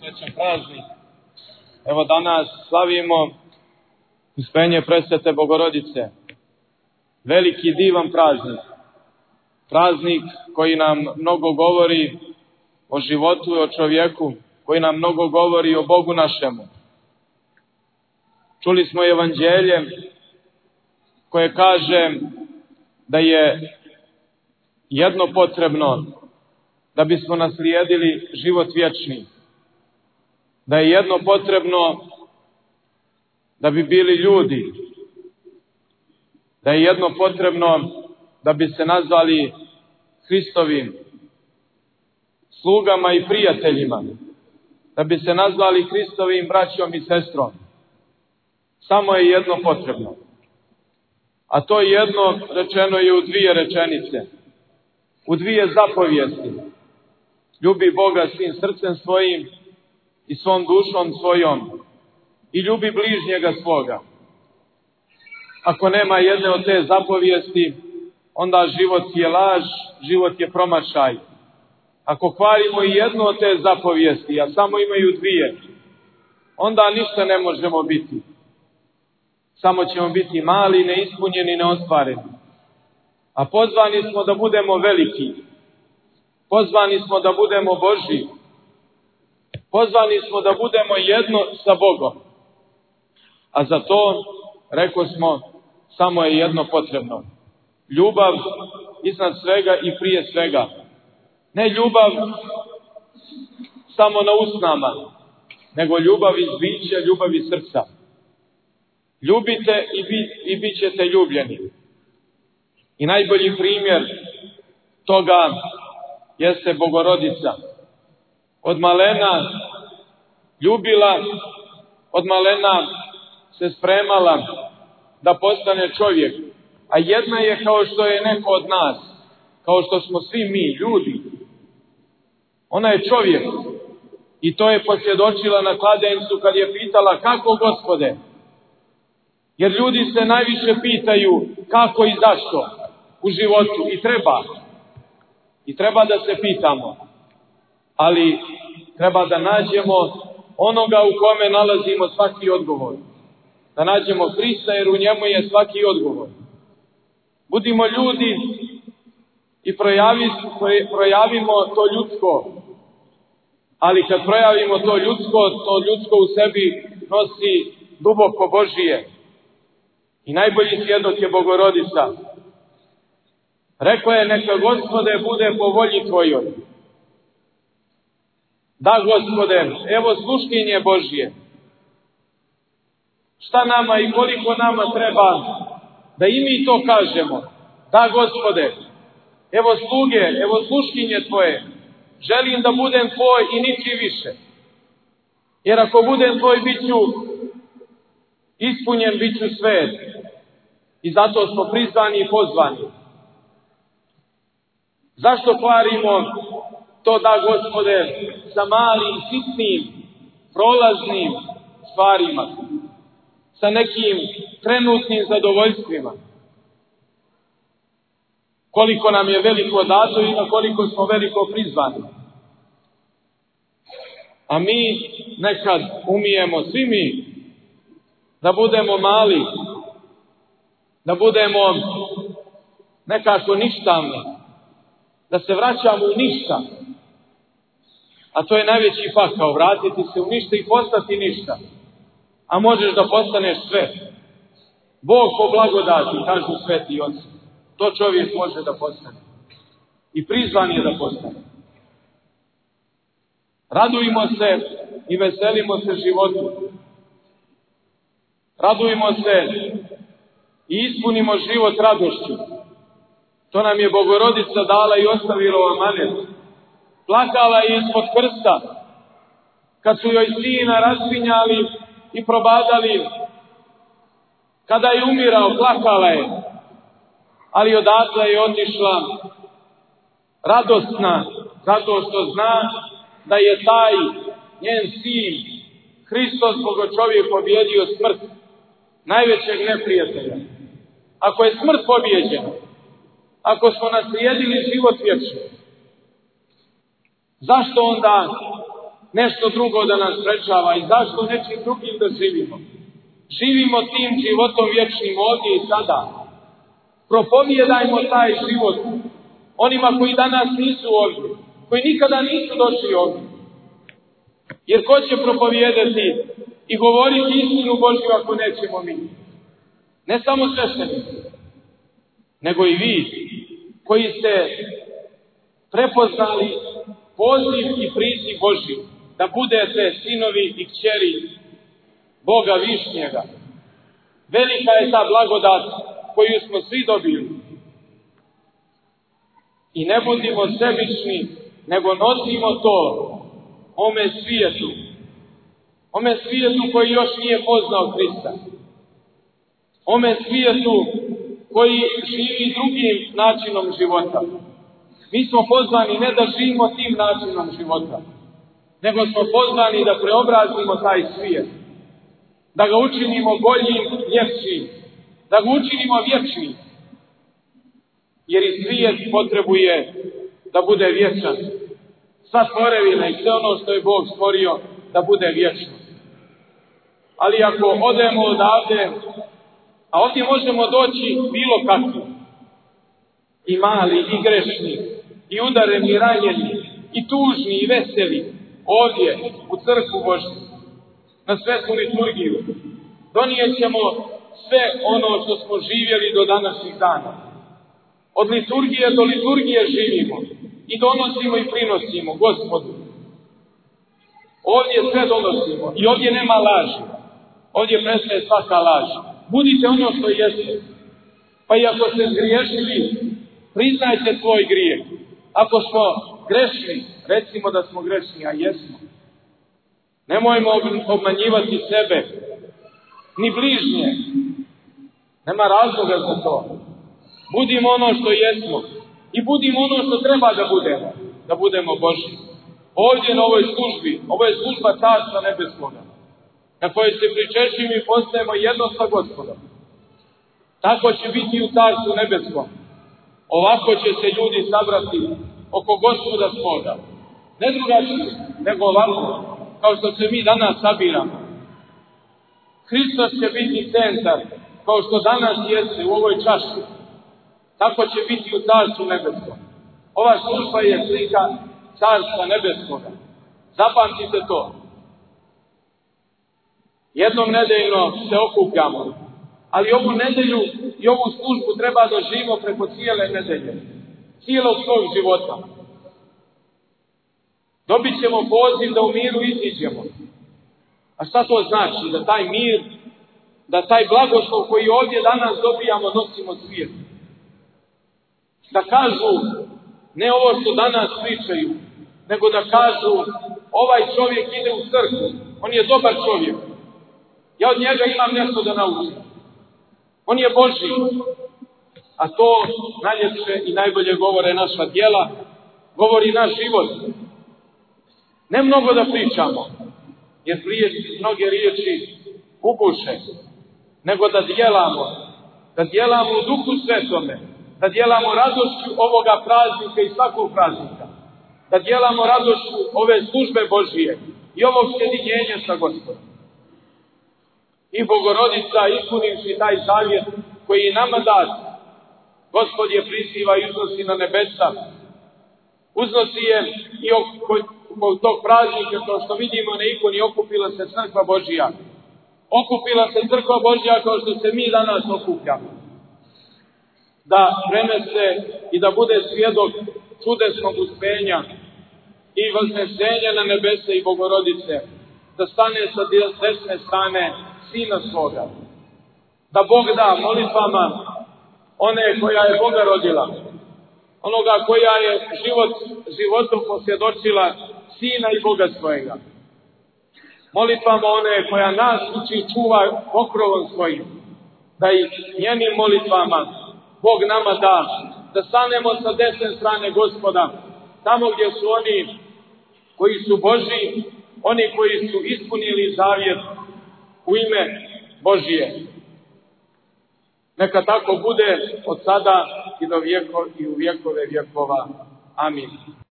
srećan praznik. Evo danas slavimo uspenje presvete Bogorodice. Veliki divan praznik. Praznik koji nam mnogo govori o životu i o čovjeku, koji nam mnogo govori o Bogu našemu. Čuli smo evanđelje koje kaže da je jedno potrebno da bismo naslijedili život vječni. Da je jedno potrebno da bi bili ljudi. Da je jedno potrebno da bi se nazvali Hristovim slugama i prijateljima. Da bi se nazvali Hristovim braćom i sestrom. Samo je jedno potrebno. A to jedno rečeno je u dvije rečenice. U dvije zapovijesti. Ljubi Boga svim srcem svojim i svom dušom svojom. I ljubi bližnjega svoga. Ako nema jedne od te zapovijesti, onda život je laž, život je promašaj. Ako kvarimo i jednu od te zapovijesti, a samo imaju dvije, onda ništa ne možemo biti. Samo ćemo biti mali, neispunjeni, neostvareni. A pozvani smo da budemo veliki. Pozvani smo da budemo Božji. Pozvani smo da budemo jedno sa Bogom. A za to, rekao smo, samo je jedno potrebno. Ljubav iznad svega i prije svega. Ne ljubav samo na usnama, nego ljubav iz bića, ljubav iz srca. Ljubite i bit ćete ljubljeni. I najbolji primjer toga jeste Bogorodica. Od malena ljubila, od malena se spremala da postane čovjek. A jedna je kao što je neko od nas, kao što smo svi mi, ljudi. Ona je čovjek. I to je posvjedočila na kladencu kad je pitala kako, Gospode? Jer ljudi se najviše pitaju kako i zašto u životu. I treba da se pitamo. Ali treba da nađemo onoga u kome nalazimo svaki odgovor. Da nađemo Hrista jer u njemu je svaki odgovor. Budimo ljudi i projavimo to ljudsko. Ali kad projavimo to ljudsko u sebi nosi duboko Božije. I najbolji svjedok je Bogorodica. Rekla je, neka Gospode bude po volji Tvojoj. Da, Gospode, evo sluškinje Božje. Šta nama i koliko nama treba da i mi to kažemo. Da, Gospode, evo sluge, evo sluškinje Tvoje. Želim da budem Tvoj i niči više. Jer ako budem Tvoj, bit ću ispunjen, bit ću svet. I zato smo prizvani i pozvani. Zašto kvarimo to, da, Gospode, sa malim, sitnim, prolaznim stvarima? Sa nekim trenutnim zadovoljstvima? Koliko nam je veliko dato i na koliko smo veliko prizvani. A mi nekad umijemo, svi mi, da budemo mali, da budemo nekako ništavni, da se vraćamo u ništa. A to je najveći pakao, vratiti se u ništa i postati ništa. A možeš da postaneš sve. Bog po blagodati, kažu sveti oci. To čovjek može da postane. I prizvan je da postane. Radujmo se i veselimo se životu. Radujmo se i ispunimo život radošću. To nam je Bogorodica dala i ostavila u amanet. Plakala je ispod krsta. Kad su joj sina raspinjali i probadali. Kada je umirao, plakala je. Ali odatle je otišla radosna, zato što zna da je taj njen sin, Hristos Bogo čovjek, pobjedio smrt, najvećeg neprijatelja. Ako je smrt pobjeđena, ako smo naslijedili život vječni, zašto onda nešto drugo da nas sprečava i zašto nečim drugim da živimo. Živimo tim životom vječnim ovdje i sada. Propovijedajmo taj život onima koji danas nisu ovdje, koji nikada nisu došli ovdje. Jer ko će propovijedati i govoriti istinu Božju ako nećemo mi? Ne samo sveštenici, nego i vi koji ste prepoznali poziv i priziv Božji da budete sinovi i kćeri Boga Višnjega. Velika je ta blagodat koju smo svi dobili. I ne budimo sebični, nego nosimo to ome svijetu koji još nije poznao Hrista. Ome svijetu koji živi drugim načinom života. Mi smo pozvani ne da živimo tim načinom života, nego smo pozvani da preobrazimo taj svijet. Da ga učinimo boljim, ljepšim. Da ga učinimo vječnim. Jer i svijet potrebuje da bude vječan. Sva tvorevina i sve ono što je Bog stvorio da bude vječno. Ali ako odemo odavde, a ovdje možemo doći bilo kakvi, i mali, i grešni, i udareni, i ranjeni, i tužni, i veseli, ovdje, u crkvu Božju, na svetu liturgiju, donijet ćemo sve ono što smo živjeli do današnjih dana. Od liturgije do liturgije živimo i donosimo i prinosimo Gospodu. Ovdje sve donosimo i ovdje nema laži. Ovdje prestaje svaka laž. Budite ono što jeste. Pa i ako ste zgriješili, priznajte svoj grijeh. Ako smo grešni, recimo da smo grešni, a jesmo. Nemojmo obmanjivati sebe, ni bližnje. Nema razloga za to. Budimo ono što jesmo i budimo ono što treba da budemo Božji. Ovdje na ovoj službi, ovo je služba Carstva Nebeskoga, na kojoj se pričešćujemo i postajemo jedno sa Gospodom. Tako će biti i u Carstvu Nebeskom. Ovako će se ljudi sabrati oko Gospoda svoga. Ne drugačije, nego ovako, kao što se mi danas sabiramo. Hristos će biti centar, kao što danas jeste u ovoj čaši. Tako će biti u Carstvu Nebeskom. Ova služba je slika Carstva Nebeskoga. Zapamtite to. Jednom nedeljno se okupljamo, ali ovu nedelju i ovu službu treba da živimo preko cijele nedelje, cijelog svog života. Dobit ćemo poziv da u miru iziđemo. A šta to znači? Da taj mir, da taj blagoslov koji ovdje danas dobijamo nosimo svijetu. Da kažu, ne ovo što danas pričaju, nego da kažu, ovaj čovjek ide u crkvu, on je dobar čovjek. Ja od njega imam nešto da naučim. On je Božji. A to najljepše i najbolje govore naša djela, govori naš život. Ne mnogo da pričamo, jer mnoge riječi ubuše, nego da djelamo u Duhu Svetome, da djelamo radošću ovoga praznika i svakog praznika, da djelamo radošću ove službe Božije i ovog sjedinjenja sa Gospodom. I Bogorodica, ispunivši taj zavjet koji je nama dat, Gospod je priziva i uznosi na nebesa. Uznosi je i oko tog praznika, kao što vidimo na ikoni, okupila se crkva Božija. Okupila se crkva Božja kao što se mi danas okupljamo. Da prenese i da bude svjedok čudesnog uspenja i vaznesenja na nebese i Bogorodice. Da stane sa desne strane Sina svoga. Da Bog da molitvama one koja je Boga rodila. Onoga koja je životom posvjedočila Sina i Boga svojega. Molitvama one koja nas uči čuva pokrovom svojim. Da i njenim molitvama Bog nama da stanemo sa desne strane Gospoda. Tamo gdje su oni koji su Božji, oni koji su ispunili zavjet u ime Božije. Neka tako bude od sada i do i u vjekove vjekova. Amin.